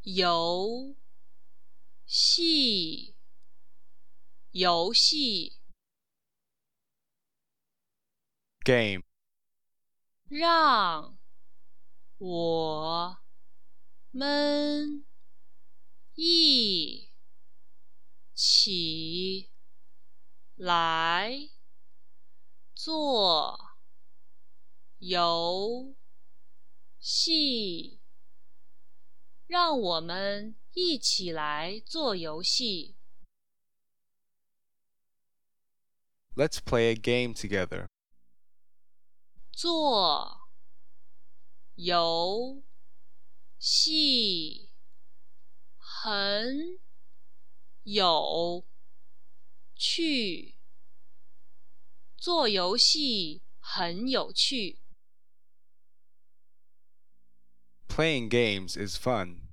游戏，游戏， game, 让我们一起来做游戏。让我们一起来做游戏。 let's play a game together. 做游戏很有趣，做游戏很有趣。 Playing games is fun.